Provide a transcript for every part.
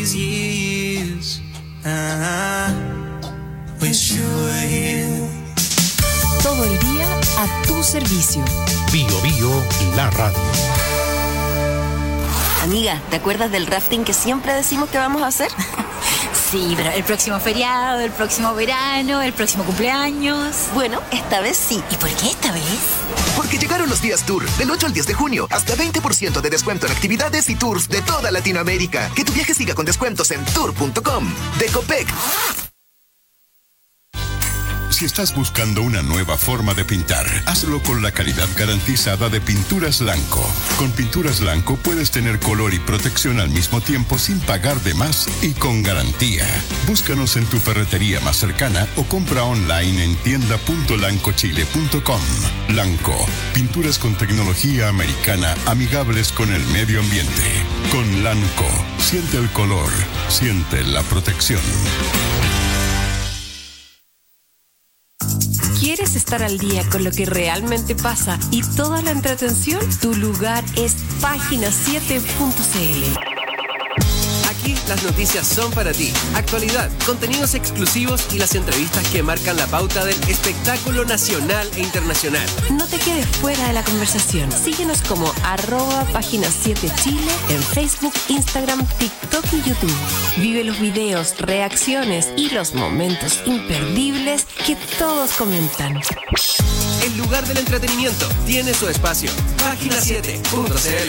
these years. Wish you were here. Todo el día a tu servicio. Bio Bio, la radio. Amiga, ¿te acuerdas del rafting que siempre decimos que vamos a hacer? Sí, pero el próximo feriado, el próximo verano, el próximo cumpleaños. Bueno, esta vez sí. ¿Y por qué esta vez? Porque llegaron los días Tour, del 8 al 10 de junio, hasta 20% de descuento en actividades y tours de toda Latinoamérica. Que tu viaje siga con descuentos en tour.com. De Copec. Si estás buscando una nueva forma de pintar, hazlo con la calidad garantizada de Pinturas Lanco. Con Pinturas Lanco puedes tener color y protección al mismo tiempo sin pagar de más y con garantía. Búscanos en tu ferretería más cercana o compra online en tienda.lancochile.com. Lanco, pinturas con tecnología americana amigables con el medio ambiente. Con Lanco, siente el color, siente la protección. ¿Quieres estar al día con lo que realmente pasa y toda la entretención? Tu lugar es página7.cl. Aquí las noticias son para ti. Actualidad, contenidos exclusivos y las entrevistas que marcan la pauta del espectáculo nacional e internacional. No te quedes fuera de la conversación. Síguenos como @página7chile en Facebook, Instagram, TikTok y YouTube. Vive los videos, reacciones y los momentos imperdibles que todos comentan. El lugar del entretenimiento tiene su espacio. Página7.cl.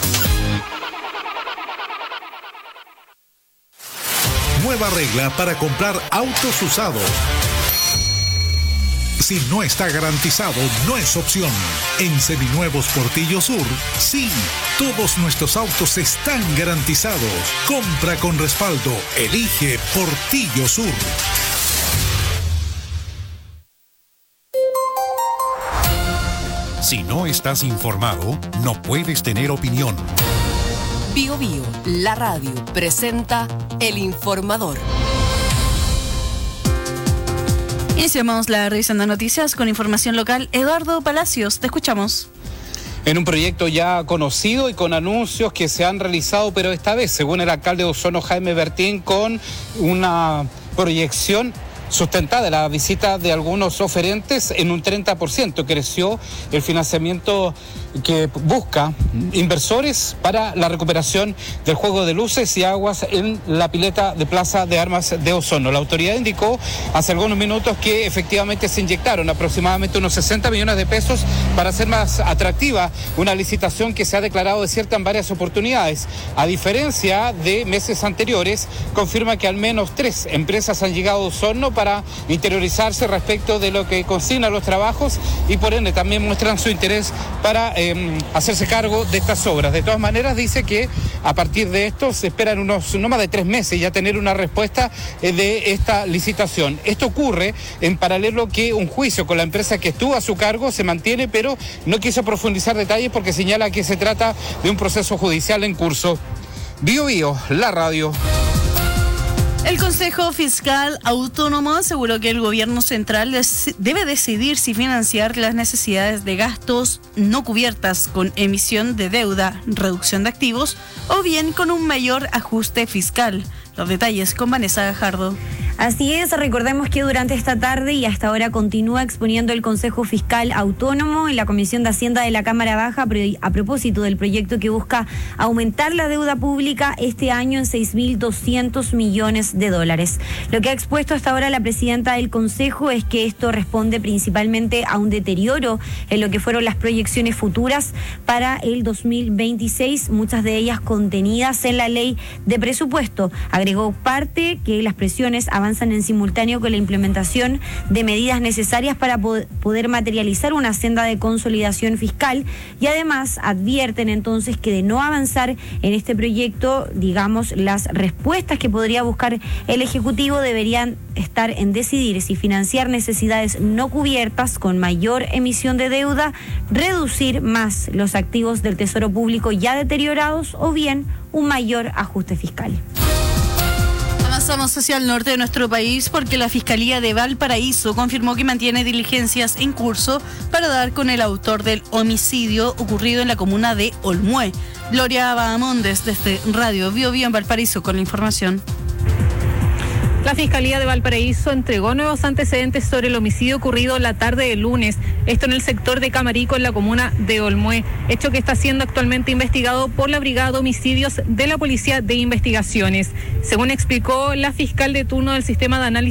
Nueva regla para comprar autos usados. Si no está garantizado, no es opción. En Seminuevos Portillo Sur, sí, todos nuestros autos están garantizados. Compra con respaldo. Elige Portillo Sur. Si no estás informado, no puedes tener opinión. Bio Bio, la radio, presenta El Informador. Iniciamos la revisión de noticias con información local. Eduardo Palacios, te escuchamos. En un proyecto ya conocido y con anuncios que se han realizado, pero esta vez, según el alcalde de Osorno, Jaime Bertín, con una proyección sustentada la visita de algunos oferentes en un 30%. Creció el financiamiento que busca inversores para la recuperación del juego de luces y aguas en la pileta de Plaza de Armas de Osorno. La autoridad indicó hace algunos minutos que efectivamente se inyectaron aproximadamente unos 60 millones de pesos para hacer más atractiva una licitación que se ha declarado desierta en varias oportunidades. A diferencia de meses anteriores, confirma que al menos 3 empresas han llegado a Osorno para interiorizarse respecto de lo que consignan los trabajos y por ende también muestran su interés para hacerse cargo de estas obras. De todas maneras, dice que a partir de esto se esperan no más de 3 meses ya tener una respuesta de esta licitación. Esto ocurre en paralelo que un juicio con la empresa que estuvo a su cargo se mantiene, pero no quiso profundizar detalles porque señala que se trata de un proceso judicial en curso. Bio Bio, la radio. El Consejo Fiscal Autónomo aseguró que el gobierno central debe decidir si financiar las necesidades de gastos no cubiertas con emisión de deuda, reducción de activos o bien con un mayor ajuste fiscal. Los detalles con Vanessa Gajardo. Así es, recordemos que durante esta tarde y hasta ahora continúa exponiendo el Consejo Fiscal Autónomo en la Comisión de Hacienda de la Cámara Baja a propósito del proyecto que busca aumentar la deuda pública este año en 6.200 millones de dólares. Lo que ha expuesto hasta ahora la presidenta del Consejo es que esto responde principalmente a un deterioro en lo que fueron las proyecciones futuras para el 2026, muchas de ellas contenidas en la ley de presupuesto. Agregó parte que las presiones avanzan en simultáneo con la implementación de medidas necesarias para poder materializar una senda de consolidación fiscal y además advierten entonces que de no avanzar en este proyecto, digamos, las respuestas que podría buscar el Ejecutivo deberían estar en decidir si financiar necesidades no cubiertas con mayor emisión de deuda, reducir más los activos del Tesoro Público ya deteriorados o bien un mayor ajuste fiscal. Pasamos hacia el norte de nuestro país porque la Fiscalía de Valparaíso confirmó que mantiene diligencias en curso para dar con el autor del homicidio ocurrido en la comuna de Olmué. Gloria Bahamondes desde Radio Bio Bio en Valparaíso con la información. La Fiscalía de Valparaíso entregó nuevos antecedentes sobre el homicidio ocurrido la tarde del lunes, esto en el sector de Camarico, en la comuna de Olmué, hecho que está siendo actualmente investigado por la Brigada de Homicidios de la Policía de Investigaciones. Según explicó la fiscal de turno del Sistema de Análisis